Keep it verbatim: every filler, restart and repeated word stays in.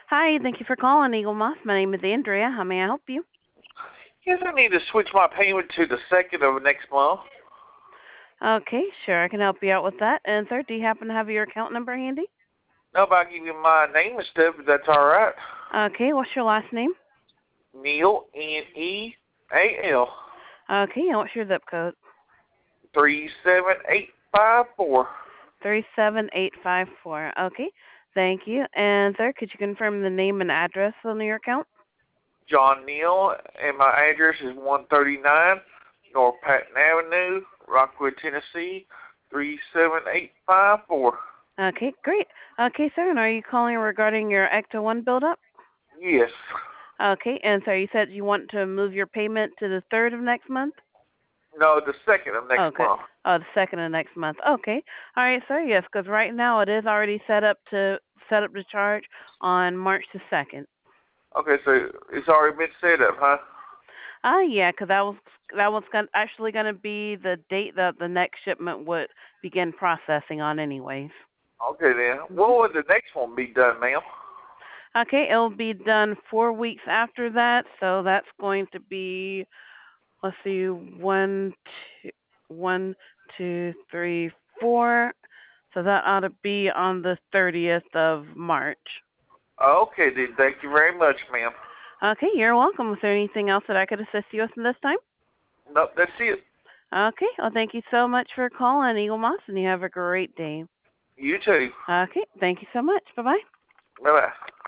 Hi, thank you for calling Eagle Moss. My name is Andrea. How may I help you? Yes, I need to switch my payment to the second of next month. Okay, sure, I can help you out with that. And sir, do you happen to have your account number handy? No, but I give you my name and stuff, if that's all right. Okay, what's your last name? Neil, N E A L, Okay, and what's your zip code? three seven eight five four. three seven eight five four. Okay, thank you. And sir, could you confirm the name and address on your account? John Neal, and my address is one thirty-nine North Patton Avenue, Rockwood, Tennessee, three seven eight five four. Okay, great. Okay, sir, and are you calling regarding your Ecto one buildup? Yes. Okay, and so you said you want to move your payment to the third of next month? No, the second of next Okay. month. Oh, the second of next month. Okay. All right, sir. Yes, because right now it is already set up to set up to charge on March the second. Okay, so it's already been set up, huh? Ah, yeah, because that was that was gonna, actually going to be the date that the next shipment would begin processing on, anyways. Okay then. hmm When would the next one be done, ma'am? Okay, it'll be done four weeks after that, so that's going to be, let's see, one, two, one, two, three, four. So that ought to be on the thirtieth of March. Okay then. Thank you very much, ma'am. Okay, you're welcome. Was there anything else that I could assist you with this time? Nope, that's it. Okay, well, thank you so much for calling Eagle Moss, and you have a great day. You too. Okay, thank you so much. Bye-bye. Bye bye.